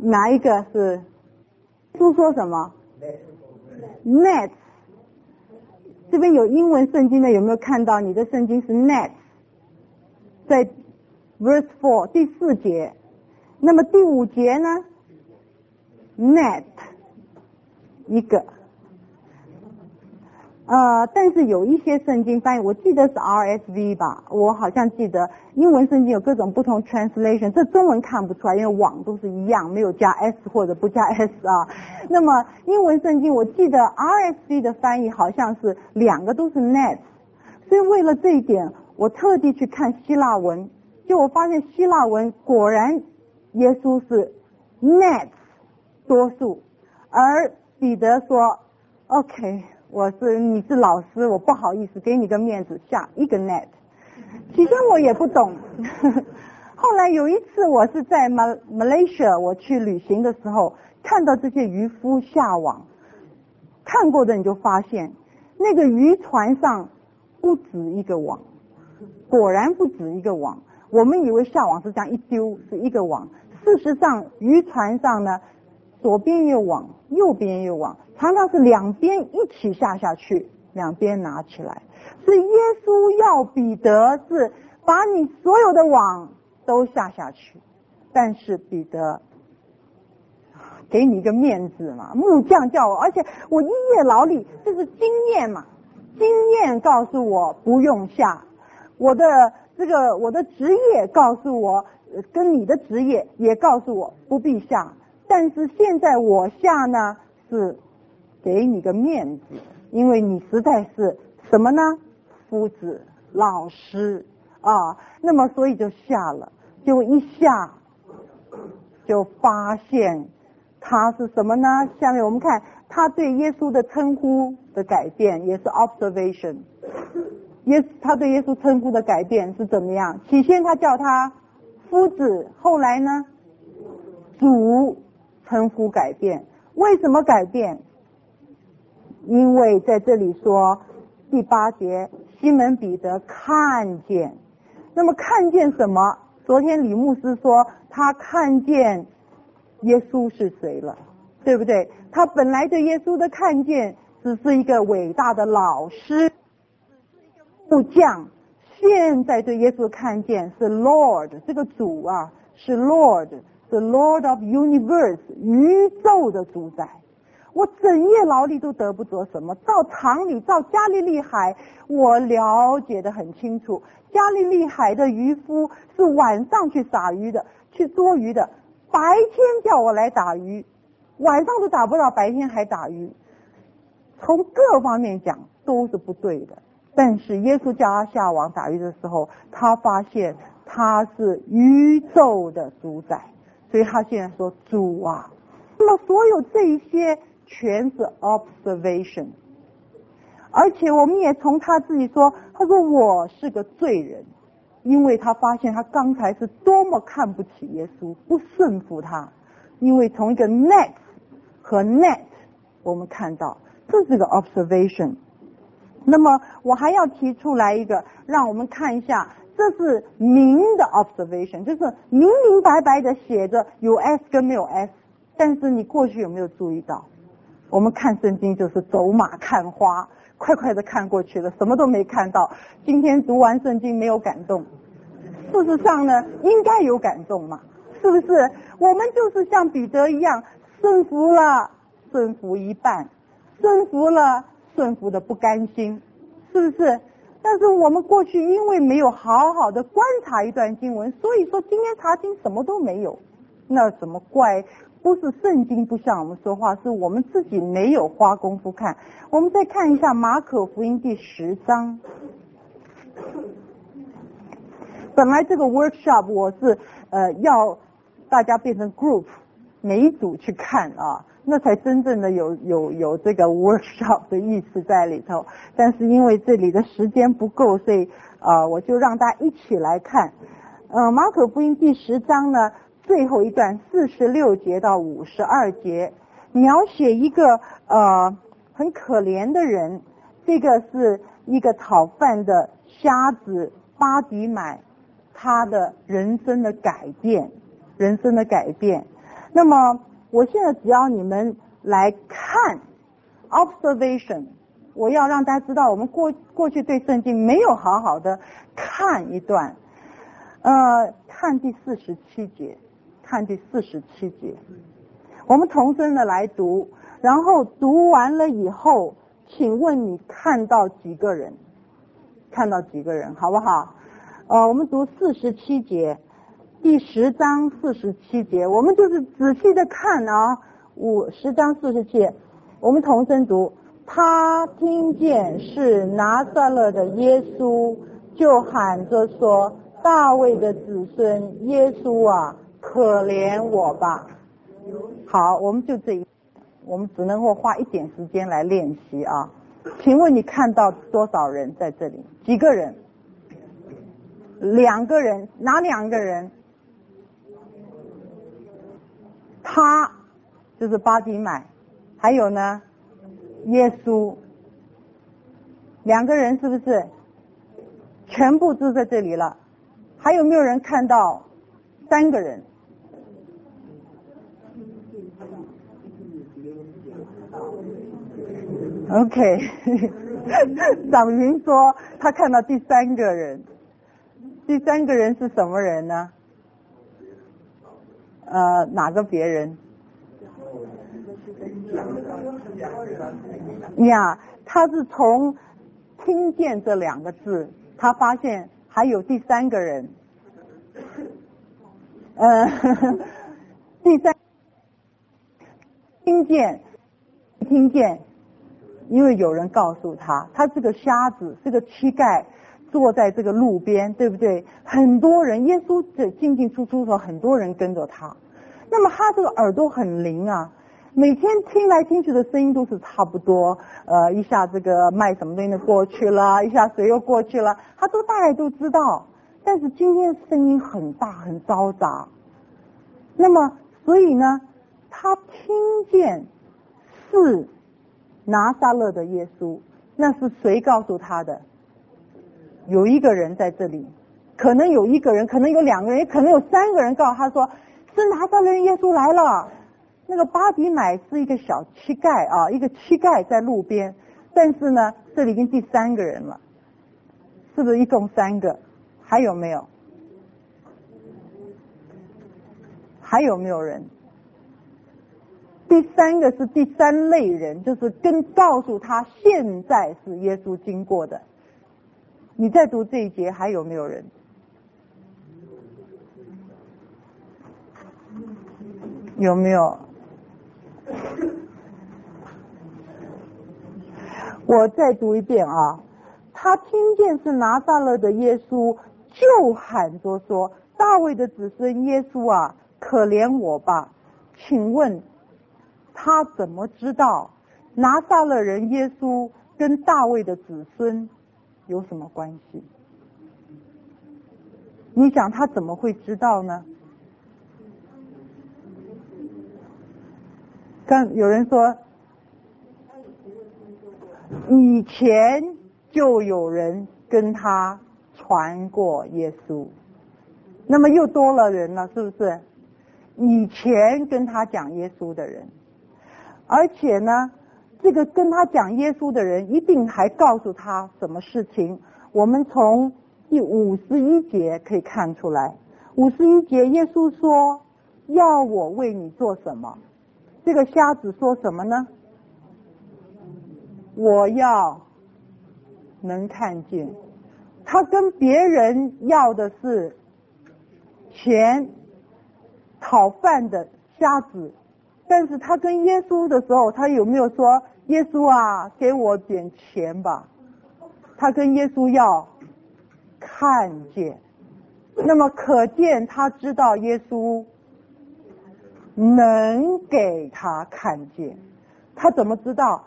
哪一个是？书说什么 ？Net。这边有英文圣经的，有没有看到你的圣经是 net？ 在 verse 4第4节。那么第5节呢 ？net 一个。但是有一些圣经翻译，我记得是 RSV 吧，我好像记得英文圣经有各种不同 translation， 这中文看不出来，因为网都是一样，没有加 S 或者不加 S 啊。那么英文圣经我记得 RSV 的翻译好像是2个都是 net， 所以为了这一点，我特地去看希腊文，就我发现希腊文果然耶稣是 net 多数，而彼得说 OK。你是老师，我不好意思给你个面子，下一个 net。起先我也不懂，后来有一次我是在 Malaysia 我去旅行的时候，看到这些渔夫下网，看过的你就发现那个渔船上不止一个网，果然不止一个网。我们以为下网是这样一丢是一个网，事实上渔船上呢，左边有网，右边有网，常常是2边一起下去，2边拿起来。所以耶稣要彼得是把你所有的网都下去，但是彼得给你一个面子嘛，木匠叫我，而且我一夜劳力，这是经验嘛，经验告诉我不用下，我的职业告诉我，跟你的职业也告诉我不必下，但是现在我下呢是给你个面子，因为你实在是什么呢？夫子、老师啊，那么所以就下了，就一下就发现他是什么呢？下面我们看他对耶稣的称呼的改变，也是 observation。他对耶稣称呼的改变是怎么样？起先他叫他夫子，后来呢主，称呼改变。为什么改变？因为在这里说第8节，西门彼得看见。那么看见什么？昨天李牧师说他看见耶稣是谁了，对不对？他本来对耶稣的看见只是一个伟大的老师，木匠，现在对耶稣看见是 Lord， 这个主啊是 Lord，The Lord of Universe， 宇宙的主宰。我整夜劳力都得不着什么，到塘里，到加利利海，我了解得很清楚，加利利海的渔夫是晚上去撒鱼的，去捉鱼的，白天叫我来打鱼，晚上都打不到，白天还打鱼，从各方面讲都是不对的。但是耶稣叫他下网打鱼的时候，他发现他是宇宙的主宰，所以他现在说主啊。那么所有这一些全是 observation， 而且我们也从他自己说，他说我是个罪人，因为他发现他刚才是多么看不起耶稣，不顺服他，因为从一个 net 和 net 我们看到这是个 observation。那么我还要提出来一个，让我们看一下，这是明的 observation， 就是明明白白的写着有 S 跟没有 S， 但是你过去有没有注意到？我们看圣经就是走马看花，快快的看过去了，什么都没看到。今天读完圣经没有感动，事实上呢，应该有感动嘛，是不是？我们就是像彼得一样，顺服了，顺服一半，顺服了，顺服的不甘心，是不是？但是我们过去因为没有好好的观察一段经文，所以说今天查经什么都没有，那怎么怪？不是圣经不向我们说话，是我们自己没有花功夫看。我们再看一下马可福音第10章。本来这个 workshop 我是要大家变成 group， 每一组去看啊，那才真正的有这个 workshop 的意思在里头。但是因为这里的时间不够，所以我就让大家一起来看。马可福音第10章呢，最后一段46节到52节，描写一个很可怜的人，这个是一个讨饭的瞎子巴底买，他的人生的改变。 那么我现在只要你们来看 observation， 我要让大家知道我们过去对圣经没有好好的看一段，看第47节，看第47节，我们同声的来读，然后读完了以后，请问你看到几个人？看到几个人，好不好？我们读47节，第10章47节，我们就是仔细的看啊，10章47节，我们同声读。他听见是拿撒勒的耶稣，就喊着说：大卫的子孙耶稣啊，可怜我吧。好，我们就这一，我们只能够花一点时间来练习啊。请问你看到多少人在这里？几个人？2个人，哪2个人？他就是巴底买，还有呢，耶稣，2个人是不是？全部都在这里了。还有没有人看到3个人？OK， 长云说他看到第3个人，第3个人是什么人呢？哪个别人？呀，他是从听见这2个字，他发现还有第3个人。第三，听见，因为有人告诉他，他是个瞎子，是个乞丐，坐在这个路边，对不对？很多人，耶稣进进出出的时候，很多人跟着他。那么他这个耳朵很灵啊，每天听来听去的声音都是差不多，一下这个卖什么东西的过去了，一下谁又过去了，他都大概都知道。但是今天声音很大，很嘈杂。那么，所以呢，他听见是拿撒勒的耶稣，那是谁告诉他的？有一个人在这里，可能有1个人，可能有2个人，也可能有3个人告诉他说，是拿撒勒人耶稣来了。那个巴底买是一个小乞丐啊，一个乞丐在路边，但是呢，这里已经第3个人了，是不是一共3个？还有没有？还有没有人？第3个是第3类人，就是告诉他现在是耶稣经过的。你再读这一节，还有没有人？有没有？我再读一遍啊！他听见是拿撒勒的耶稣，就喊着说：大卫的子孙耶稣啊，可怜我吧。请问他怎么知道拿撒勒人耶稣跟大卫的子孙有什么关系？你想他怎么会知道呢？刚有人说以前就有人跟他传过耶稣，那么又多了人了，是不是？以前跟他讲耶稣的人，而且呢，这个跟他讲耶稣的人一定还告诉他什么事情。我们从第51节可以看出来，51节耶稣说要我为你做什么？这个瞎子说什么呢？我要能看见。他跟别人要的是钱，讨饭的瞎子，但是他跟耶稣的时候，他有没有说耶稣啊，给我点钱吧？他跟耶稣要看见，那么可见他知道耶稣能给他看见。他怎么知道？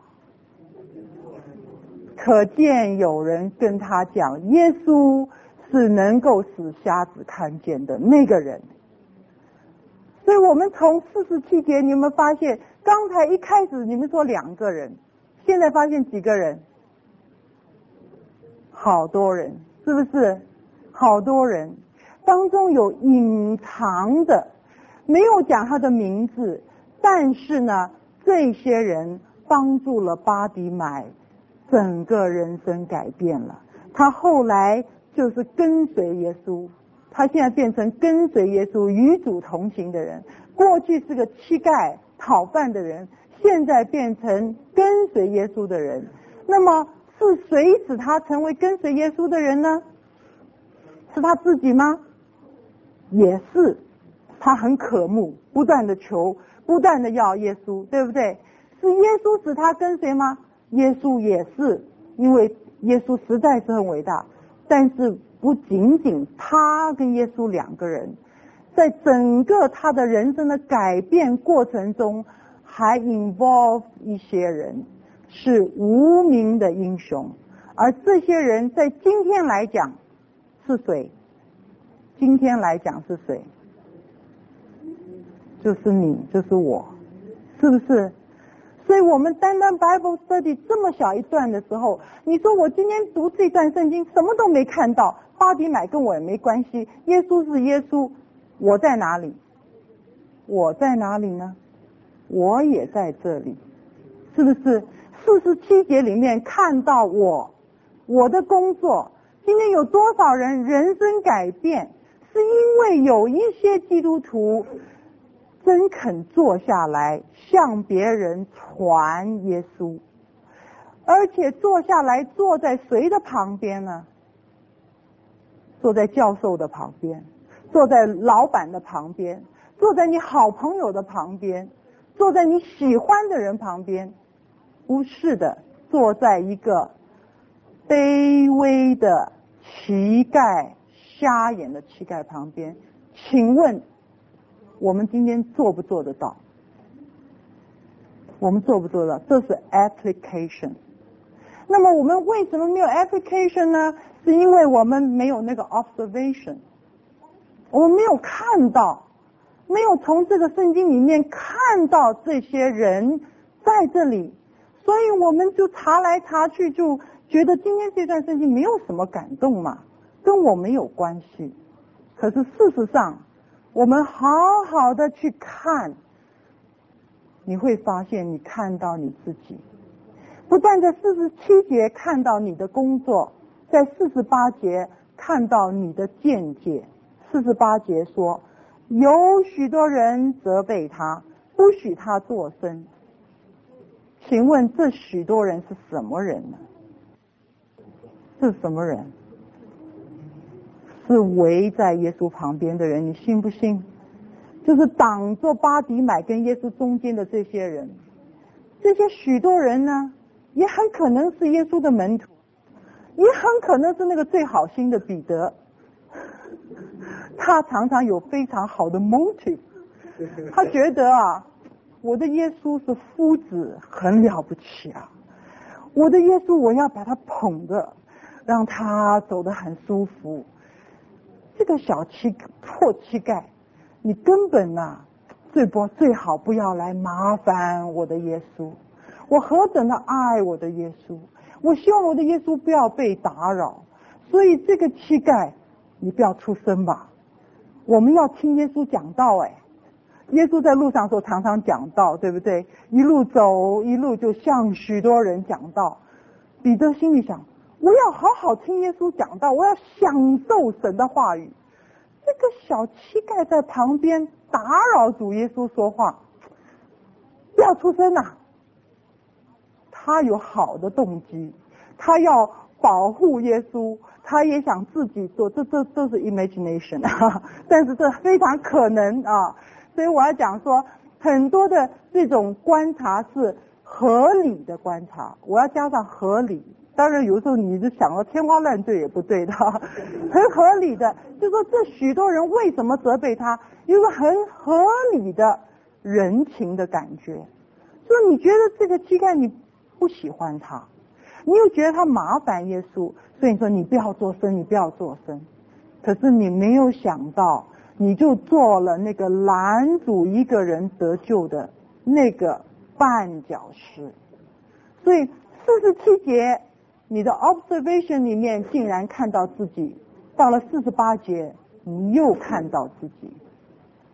可见有人跟他讲，耶稣是能够使瞎子看见的那个人。所以我们从47节，你们发现，刚才一开始你们说2个人，现在发现几个人？好多人，是不是？好多人当中有隐藏的， 没有讲他的名字，但是呢，这些人帮助了巴底买，整个人生改变了。他后来就是跟随耶稣，他现在变成跟随耶稣与主同行的人。过去是个乞丐讨饭的人，现在变成跟随耶稣的人。那么是谁使他成为跟随耶稣的人呢？是他自己吗？也是，他很渴慕，不断的求，不断的要耶稣，对不对？是耶稣使他跟随吗？耶稣也是，因为耶稣实在是很伟大，但是不仅仅他跟耶稣两个人，在整个他的人生的改变过程中，还 involve 一些人是无名的英雄，而这些人在今天来讲是谁？今天来讲是谁？就是你，就是我，是不是？所以我们单单 Bible Study 这么小一段的时候，你说我今天读这段圣经什么都没看到，巴底买跟我也没关系，耶稣是耶稣，我在哪里？我在哪里呢？我也在这里，是不是？47节里面看到我的工作，今天有多少人人生改变，是因为有一些基督徒真肯坐下来向别人传耶稣，而且坐下来坐在谁的旁边呢？坐在教授的旁边，坐在老板的旁边，坐在你好朋友的旁边，坐在你喜欢的人旁边，不是的，坐在一个卑微的乞丐、瞎眼的乞丐旁边。请问我们今天做不做得到？我们做不做得到？这是 application。 那么我们为什么没有 application 呢？是因为我们没有那个 observation， 我们没有看到，没有从这个圣经里面看到这些人在这里，所以我们就查来查去，就觉得今天这段圣经没有什么感动嘛，跟我没有关系。可是事实上我们好好的去看，你会发现你看到你自己，不但在47节看到你的工作，在48节看到你的见解。48节说有许多人责备他，不许他作声。请问这许多人是什么人呢？是什么人？是围在耶稣旁边的人，你信不信？就是挡着巴底买跟耶稣中间的这些人。这些许多人呢，也很可能是耶稣的门徒，也很可能是那个最好心的彼得。他常常有非常好的 motive， 他觉得啊，我的耶稣是夫子，很了不起啊，我的耶稣我要把他捧着，让他走得很舒服。这个破乞丐，你根本啊最好不要来麻烦我的耶稣。我何等的爱我的耶稣，我希望我的耶稣不要被打扰。所以这个乞丐，你不要出声吧。我们要听耶稣讲道耶稣在路上的时候常常讲道，对不对？一路走一路就向许多人讲道。彼得心里想，我要好好听耶稣讲道，我要享受神的话语。这个小乞丐在旁边打扰主耶稣说话，不要出声啊。他有好的动机，他要保护耶稣，他也想自己做，这都是 imagination 但是这非常可能啊。所以我要讲说，很多的这种观察是合理的观察，我要加上合理。当然有时候你就想到天花乱坠也不对的，很合理的，就说这许多人为什么责备他，有个很合理的人情的感觉。说你觉得这个乞丐你不喜欢他，你又觉得他麻烦耶稣，所以你说你不要做声，你不要做声。可是你没有想到，你就做了那个拦阻一个人得救的那个绊脚石。所以47节你的 observation 里面竟然看到自己，到了48节你又看到自己。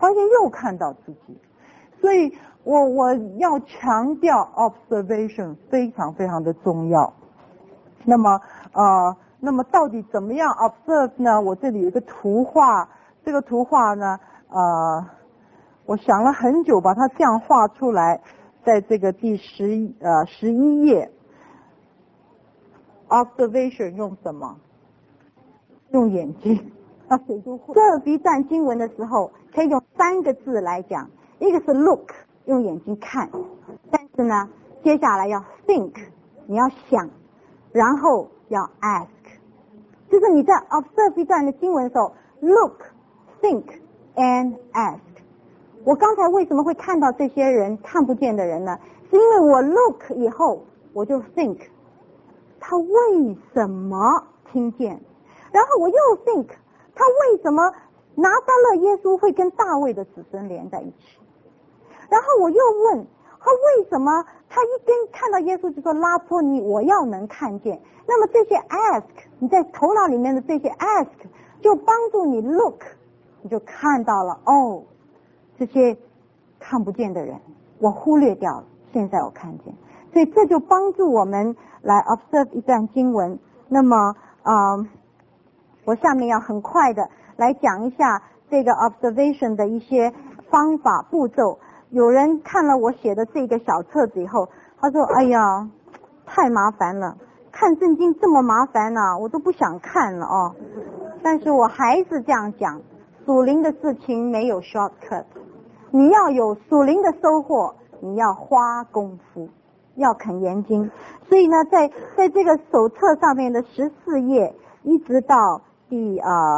发现又看到自己。所以我要强调 observation 非常非常的重要。那么到底怎么样 observe 呢？我这里有一个图画，这个图画呢，我想了很久把它这样画出来，在这个第11页。observation 用什么？用眼睛。这一段经文的时候，可以用3个字来讲，一个是 look， 用眼睛看，但是呢，接下来要 think， 你要想，然后要 ask， 就是你在 observe 一段的经文的时候 ，look, think and ask。我刚才为什么会看到这些人看不见的人呢？是因为我 look 以后，我就 think， 他为什么听见？然后我又 think， 他为什么拿撒勒耶稣会跟大卫的子孙连在一起？然后我又问，他为什么他看到耶稣就说拉波尼，我要能看见？那么这些 ask， 你在头脑里面的这些 ask 就帮助你 look， 你就看到了哦，这些看不见的人我忽略掉了，现在我看见，所以这就帮助我们来 observe 一段经文。那么我下面要很快的来讲一下这个 observation 的一些方法步骤。有人看了我写的这个小册子以后，他说哎呀太麻烦了，看圣经这么麻烦啊，我都不想看了哦。但是我还是这样讲，属灵的事情没有 shortcut， 你要有属灵的收获，你要花功夫，要肯研经。所以呢，在这个手册上面的14页一直到第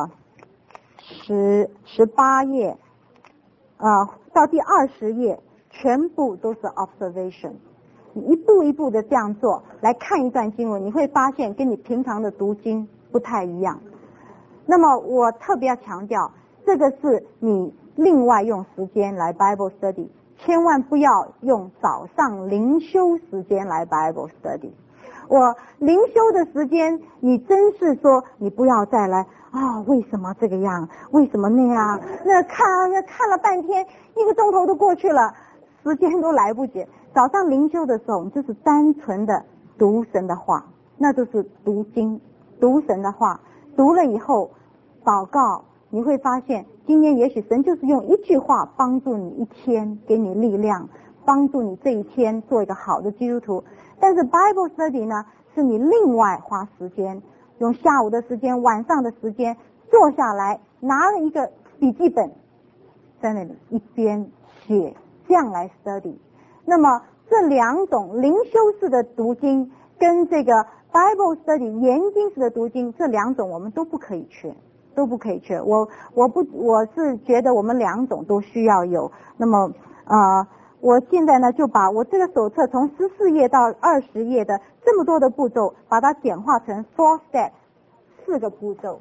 18页到第20页，全部都是 observation。你一步一步的这样做来看一段经文，你会发现跟你平常的读经不太一样。那么我特别要强调，这个是你另外用时间来 Bible study， 千万不要用早上灵修时间来 Bible study。我灵修的时间，你真是说你不要再来为什么这个样，为什么那样，那看了半天，1个钟头都过去了，时间都来不及。早上灵修的时候，你就是单纯的读神的话，那就是读经，读神的话，读了以后祷告，你会发现今天也许神就是用一句话帮助你一天，给你力量，帮助你这一天做一个好的基督徒。但是 Bible study 呢，是你另外花时间，用下午的时间、晚上的时间坐下来，拿了一个笔记本在那里一边写，这样来 study。那么这2种灵修式的读经跟这个 Bible study 研经式的读经，这2种我们都不可以缺，都不可以缺。我是觉得我们2种都需要有。那么我现在呢就把我这个手册从14页到20页的这么多的步骤，把它简化成 4 steps， 4个步骤。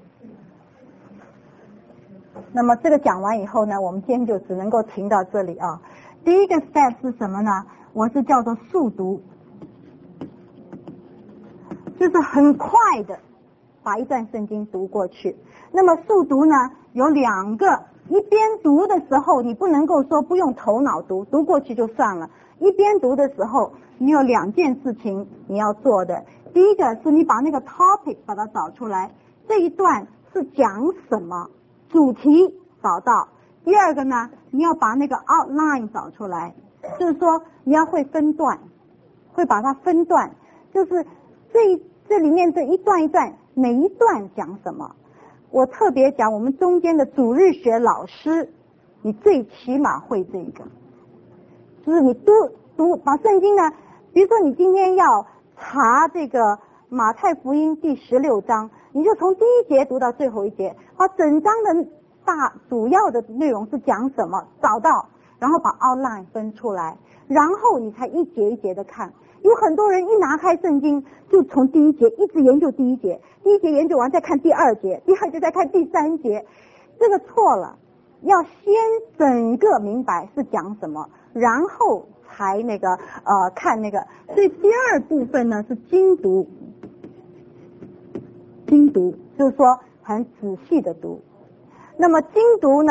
那么这个讲完以后呢，我们今天就只能够停到这里啊。第一个 step 是什么呢？我是叫做速读，就是很快的把一段圣经读过去。那么速读呢有2个，一边读的时候你不能够说不用头脑读，读过去就算了。一边读的时候你有2件事情你要做的。第一个是你把那个 topic 把它找出来，这一段是讲什么，主题找到。第二个呢，你要把那个 outline 找出来，就是说你要会分段，会把它分段，就是这里面这一段一段，每一段讲什么。我特别讲我们中间的主日学老师，你最起码会这个，就是你读把圣经呢，比如说你今天要查这个马太福音第16章，你就从第1节读到最后一节，把整章的主要的内容是讲什么找到，然后把 outline 分出来，然后你才一节一节的看。有很多人一拿开圣经就从第1节一直研究第1节，第1节研究完再看第2节，第2节再看第3节，这个错了。要先整个明白是讲什么，然后才看那个。所以第2部分呢是精读，就是说很仔细的读。那么精读呢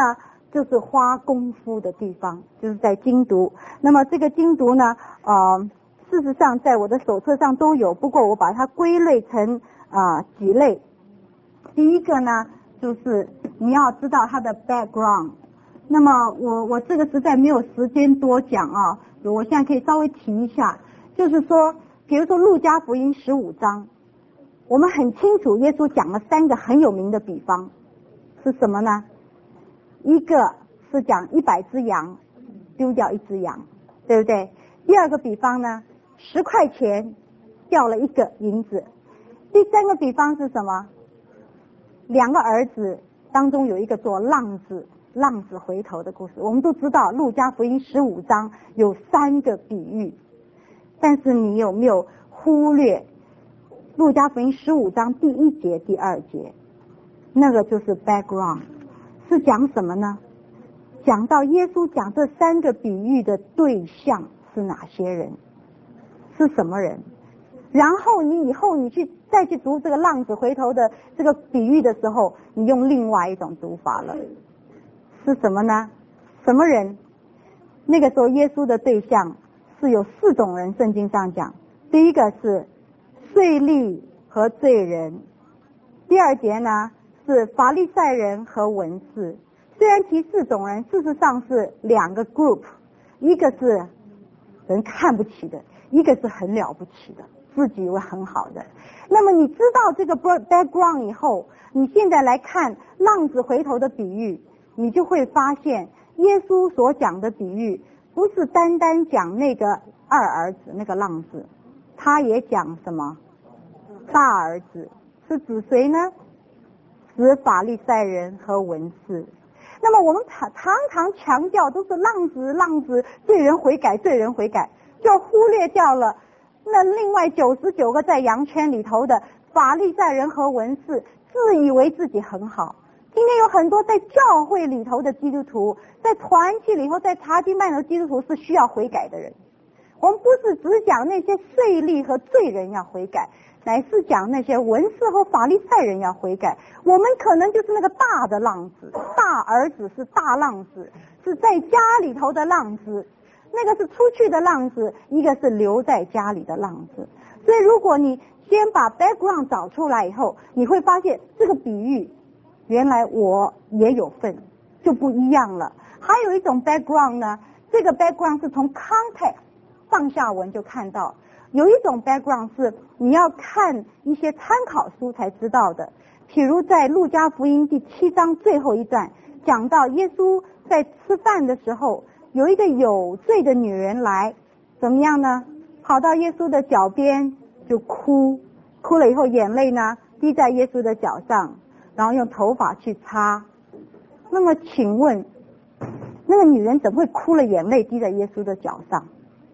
就是花功夫的地方，就是在精读。那么这个精读呢，事实上在我的手册上都有，不过我把它归类成几类。第一个呢，就是你要知道它的 background。那么我这个实在没有时间多讲啊，我现在可以稍微提一下，就是说，比如说路加福音15章，我们很清楚耶稣讲了3个很有名的比方，是什么呢？一个是讲100只羊丢掉1只羊，对不对？第二个比方呢，10块钱掉了1个银子。第3个比方是什么？2个儿子当中有一个做浪子回头的故事。我们都知道路加福音15章有3个比喻，但是你有没有忽略路加福音15章第1节第2节？那个就是 background， 是讲什么呢？讲到耶稣讲这3个比喻的对象是哪些人，是什么人，然后你以后再去读这个浪子回头的这个比喻的时候，你用另外一种读法了，是什么呢？什么人？那个时候耶稣的对象是有4种人，圣经上讲，第一个是税吏和罪人，第2节呢是法利赛人和文士。虽然提4种人，事实上是2个 group， 一个是人看不起的，一个是很了不起的，自己以为很好的。那么你知道这个 background 以后，你现在来看浪子回头的比喻，你就会发现耶稣所讲的比喻不是单单讲那个2儿子那个浪子，他也讲什么大儿子，是指谁呢？指法利赛人和文士。那么我们常常强调都是浪子，罪人悔改，就忽略掉了那另外99个在羊圈里头的法利赛人和文士，自以为自己很好。今天有很多在教会里头的基督徒，在团契里头，在查经班的基督徒是需要悔改的人。我们不是只讲那些税吏和罪人要悔改，乃是讲那些文士和法利赛人要悔改。我们可能就是那个大的浪子，大儿子是大浪子，是在家里头的浪子，那个是出去的浪子，一个是留在家里的浪子。所以如果你先把 background 找出来以后，你会发现这个比喻原来我也有份，就不一样了。还有一种 background 呢，这个 background 是从 context 上下文就看到，有一种 background 是你要看一些参考书才知道的。譬如在路加福音第7章最后一段，讲到耶稣在吃饭的时候，有一个有罪的女人来，怎么样呢？跑到耶稣的脚边就哭了以后，眼泪呢滴在耶稣的脚上，然后用头发去擦。那么请问那个女人怎么会哭了眼泪滴在耶稣的脚上？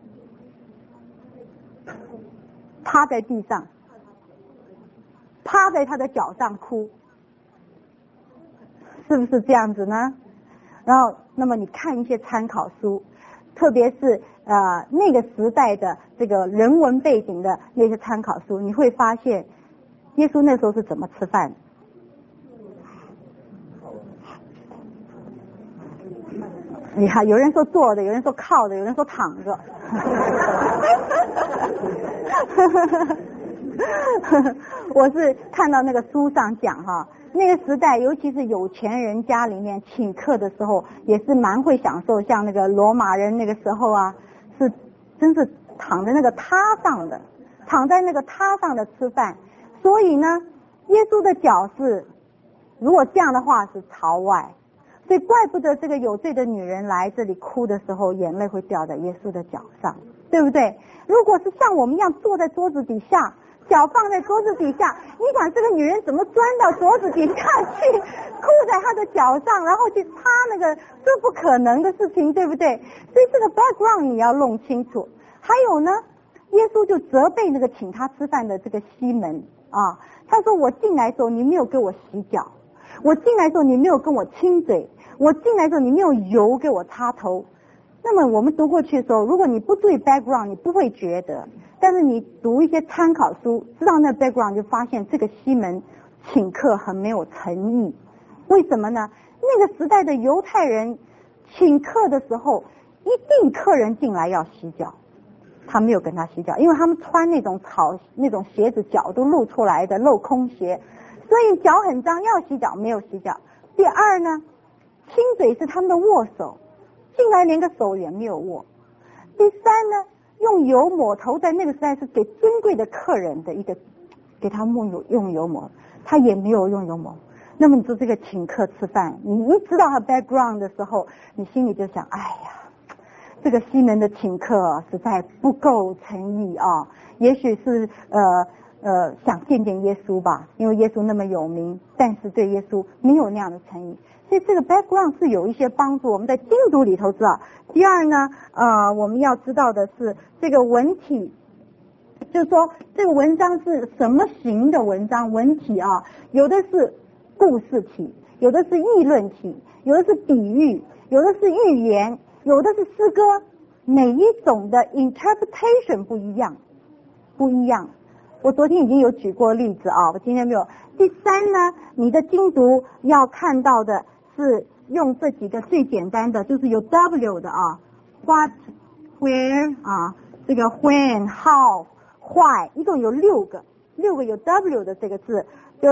趴在地上，趴在他的脚上哭，是不是这样子呢？然后那么你看一些参考书，特别是那个时代的这个人文背景的那些参考书，你会发现耶稣那时候是怎么吃饭。你看有人说坐着，有人说靠着，有人说躺着我是看到那个书上讲哈，那个时代尤其是有钱人家里面请客的时候也是蛮会享受，像那个罗马人那个时候啊，是真是躺在那个榻上的吃饭。所以呢耶稣的脚是如果这样的话是朝外，所以怪不得这个有罪的女人来这里哭的时候眼泪会掉在耶稣的脚上，对不对？如果是像我们一样坐在桌子底下，脚放在桌子底下，你想这个女人怎么钻到桌子底下去，哭在她的脚上，然后去擦那个，这不可能的事情，对不对？所以这个 background 你要弄清楚。还有呢，耶稣就责备那个请他吃饭的这个西门啊，他说我进来的时候你没有给我洗脚，我进来的时候你没有跟我亲嘴，我进来的时候你没有油给我擦头。那么我们读过去的时候，如果你不注意 background 你不会觉得，但是你读一些参考书知道那 background 就发现这个西门请客很没有诚意。为什么呢？ 那个时代的犹太人请客的时候，一定客人进来要洗脚，他没有跟他洗脚，因为他们穿那种鞋子，脚都露出来的镂空鞋，所以脚很脏，要洗脚，没有洗脚。第二呢，亲嘴是他们的握手，进来连个手也没有握。第三呢，用油抹头，在那个时代是给尊贵的客人的一个，给他用油抹，他也没有用油抹。那么你说这个请客吃饭，你一知道他 background 的时候，你心里就想，哎呀，这个西门的请客实在不够诚意啊，也许是想见见耶稣吧，因为耶稣那么有名，但是对耶稣没有那样的诚意。所以这个 background 是有一些帮助，我们在经读里头知道。第二呢，我们要知道的是这个文体，就是说这个文章是什么型的文章，文体啊，有的是故事体，有的是议论体，有的是比喻，有的是寓言，有的是诗歌，每一种的 interpretation 不一样。我昨天已经有举过例子啊，我今天没有。第三呢，你的经读要看到的是用这几个最简单的，就是有 W 的啊 ，what where 啊，这个 when how why， 一共有六个有 W 的这个字，就是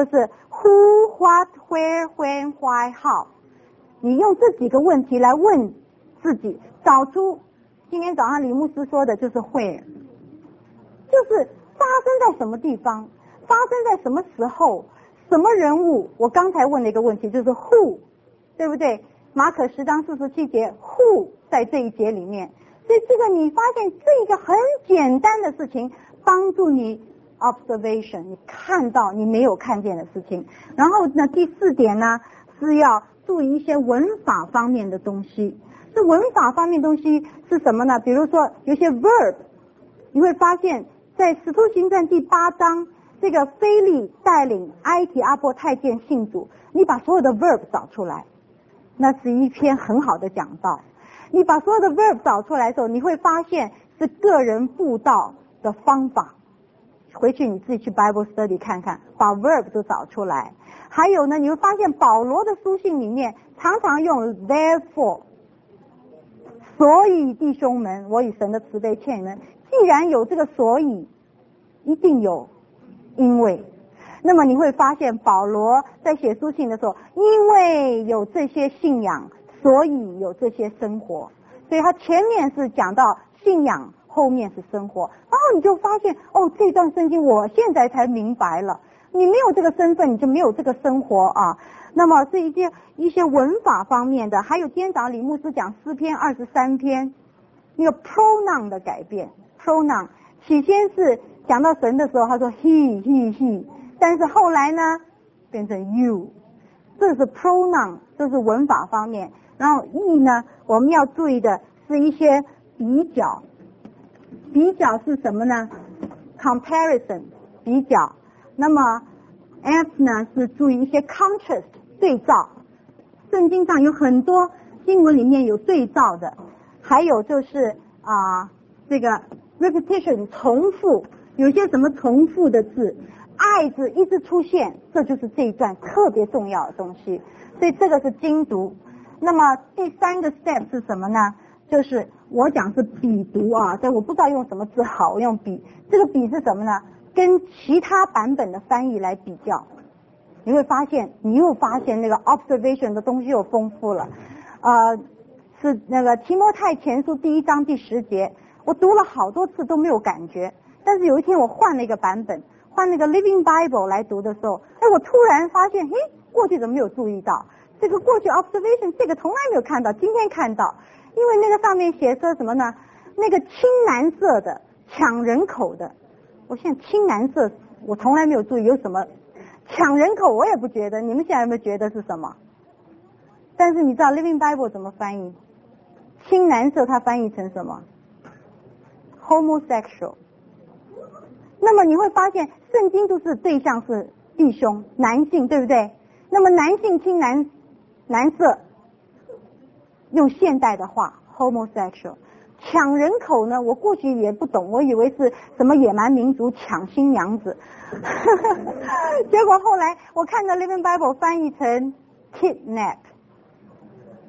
who what where when why how。你用这几个问题来问自己，找出今天早上李牧师说的就是 where， 就是发生在什么地方，发生在什么时候，什么人物。我刚才问了一个问题，就是 who， 对不对？马可10章47节 who 在这一节里面，所以这个你发现这个很简单的事情，帮助你 observation， 你看到你没有看见的事情。然后呢，第4点呢是要注意一些文法方面的东西。这文法方面的东西是什么呢？比如说有些 verb， 你会发现在使徒行传第8章，这个腓利带领埃提阿波太监信主，你把所有的 verb 找出来，那是一篇很好的讲道。你把所有的 verb 找出来的时候，你会发现是个人布道的方法。回去你自己去 Bible Study 看看，把 verb 都找出来。还有呢，你会发现保罗的书信里面常常用 therefore， 所以弟兄们，我以神的慈悲劝你们，既然有这个所以，一定有因为。那么你会发现保罗在写书信的时候，因为有这些信仰，所以有这些生活。所以他前面是讲到信仰，后面是生活。然后你就发现，哦，这段圣经我现在才明白了。你没有这个身份，你就没有这个生活啊。那么是一些文法方面的，还有今天早上李牧师讲诗篇23篇，那个 pronoun 的改变。pronoun 起先是讲到神的时候，他说 he， 但是后来呢变成 you， 这是 pronoun， 这是文法方面。然后 e 呢，我们要注意的是一些比较。比较是什么呢？ comparison 比较。那么 F 呢是注意一些 contrast 对照。圣经上有很多经文里面有对照的，还有就是这个 repetition 重复，有些什么重复的字，爱字一直出现，这就是这一段特别重要的东西。所以这个是经读。那么第3个 step 是什么呢？就是我讲是比读啊，但我不知道用什么字好，我用比。这个比是什么呢？跟其他版本的翻译来比较，你会发现，你又发现那个 observation 的东西又丰富了。是那个提摩太前书第1章第10节，我读了好多次都没有感觉，但是有一天我换了一个版本，换那个 Living Bible 来读的时候，我突然发现，过去怎么没有注意到？这个过去 observation 这个从来没有看到，今天看到。因为那个上面写说什么呢？那个青蓝色的抢人口的，我现在青蓝色我从来没有注意有什么抢人口，我也不觉得。你们现在有没有觉得是什么？但是你知道 Living Bible 怎么翻译？青蓝色它翻译成什么？ homosexual。 那么你会发现圣经都是对象是弟兄男性，对不对？那么男性青蓝色用现代的话 homosexual。 抢人口呢，我过去也不懂，我以为是什么野蛮民族抢新娘子结果后来我看到 Living Bible 翻译成 kidnap，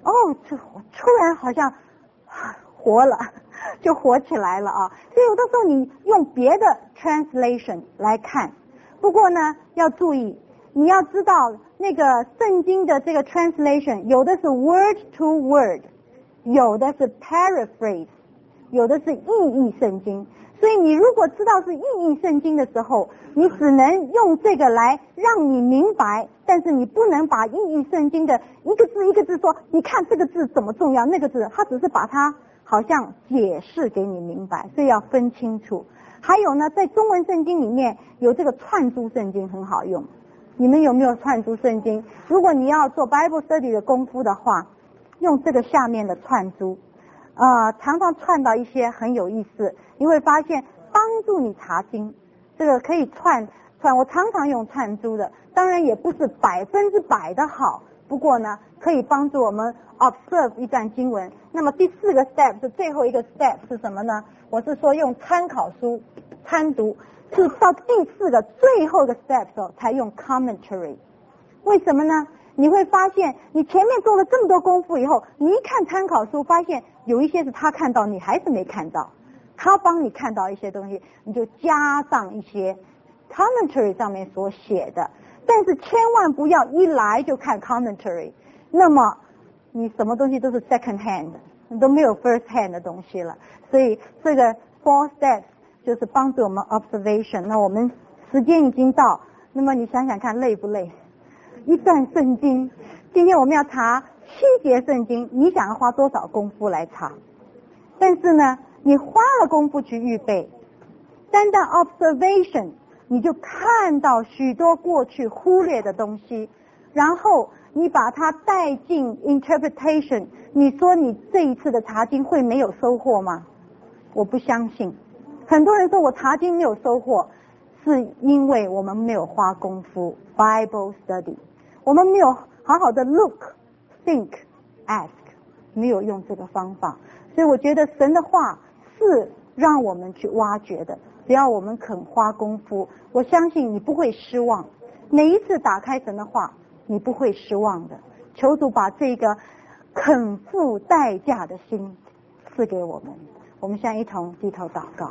我突然好像活了，就活起来了啊！所以有的时候你用别的 translation 来看，不过呢要注意，你要知道那个圣经的这个 translation 有的是 word to word， 有的是 paraphrase， 有的是意译圣经。所以你如果知道是意译圣经的时候，你只能用这个来让你明白，但是你不能把意译圣经的一个字一个字说，你看这个字怎么重要，那个字它只是把它好像解释给你明白，所以要分清楚。还有呢，在中文圣经里面有这个串珠圣经很好用，你们有没有串珠圣经？如果你要做 Bible study 的功夫的话，用这个下面的串珠，常常串到一些很有意思，你会发现帮助你查经。这个可以串，我常常用串珠的，当然也不是100%的好，不过呢，可以帮助我们 observe 一段经文。那么第4个 step 是最后一个 step 是什么呢？我是说用参考书参读，是到第4个最后一个 step 的时候才用 commentary。为什么呢？你会发现你前面做了这么多功夫以后，你一看参考书，发现有一些是他看到你还是没看到，他帮你看到一些东西，你就加上一些 commentary 上面所写的，但是千万不要一来就看 commentary， 那么你什么东西都是 second hand， 你都没有 first hand 的东西了。所以这个 4 steps 就是帮助我们 observation。 那我们时间已经到，那么你想想看累不累？一段圣经，今天我们要查7节圣经，你想要花多少功夫来查？但是呢，你花了功夫去预备，单单 observation 你就看到许多过去忽略的东西，然后你把它带进 interpretation， 你说你这一次的查经会没有收获吗？我不相信。很多人说我查经没有收获，是因为我们没有花功夫 Bible study， 我们没有好好的 look think ask， 没有用这个方法。所以我觉得神的话是让我们去挖掘的，只要我们肯花功夫，我相信你不会失望。每一次打开神的话，你不会失望的。求主把这个肯付代价的心赐给我们。我们先一同低头祷告。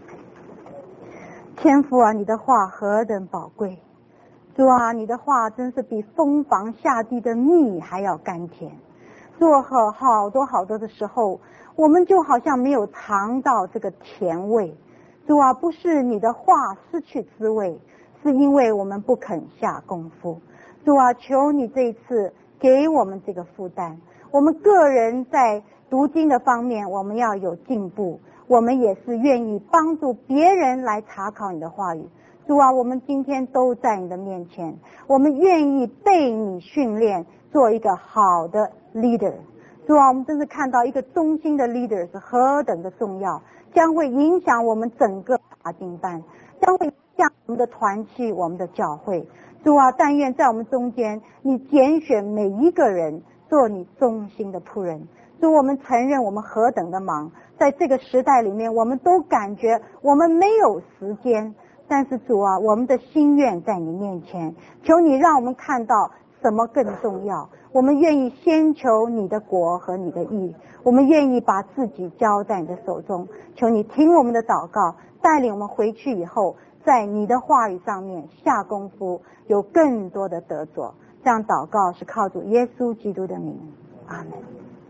天父啊，你的话何等宝贵！主啊，你的话真是比蜂房下地的蜜还要甘甜。主啊，好多好多的时候，我们就好像没有尝到这个甜味。主啊，不是你的话失去滋味，是因为我们不肯下功夫。主啊，求你这一次给我们这个负担，我们个人在读经的方面我们要有进步，我们也是愿意帮助别人来查考你的话语。主啊，我们今天都在你的面前，我们愿意被你训练做一个好的 leader。 主啊，我们真是看到一个忠心的 leader 是何等的重要，将会影响我们整个查经班，将会影响我们的团契，我们的教会。主啊，但愿在我们中间你拣选每一个人做你忠心的仆人。主，我们承认我们何等的忙，在这个时代里面我们都感觉我们没有时间，但是主啊，我们的心愿在你面前，求你让我们看到什么更重要。我们愿意先求你的国和你的义，我们愿意把自己交在你的手中。求你听我们的祷告，带领我们回去以后在你的话语上面下功夫，有更多的得着。这样祷告是靠主耶稣基督的名，阿门。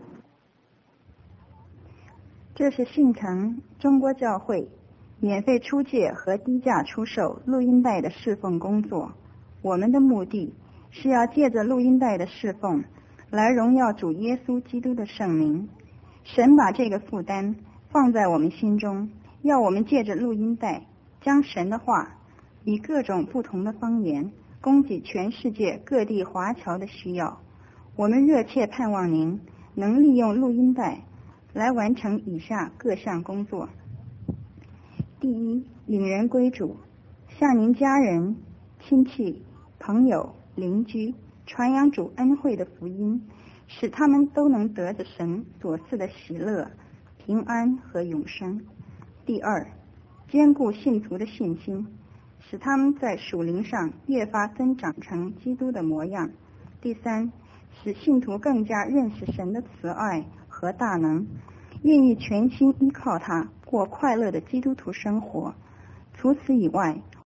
这是信诚中国教会免费出借和低价出售录音带的侍奉工作。我们的目的是要借着录音带的侍奉来荣耀主耶稣基督的圣名。神把这个负担放在我们心中，要我们借着录音带将神的话以各种不同的方言供给全世界各地华侨的需要。我们热切盼望您能利用录音带来完成以下各项工作。第一，领人归主，向您家人、亲戚、朋友、邻居传扬主恩惠的福音，使他们都能得着神所赐的喜乐、平安和永生。第二，坚固信徒的信心，使他们在属灵上越发增长成基督的模样。第三， 使信徒更加认识神的慈爱和大能，愿意全心依靠他过快乐的基督徒生活。除此以外，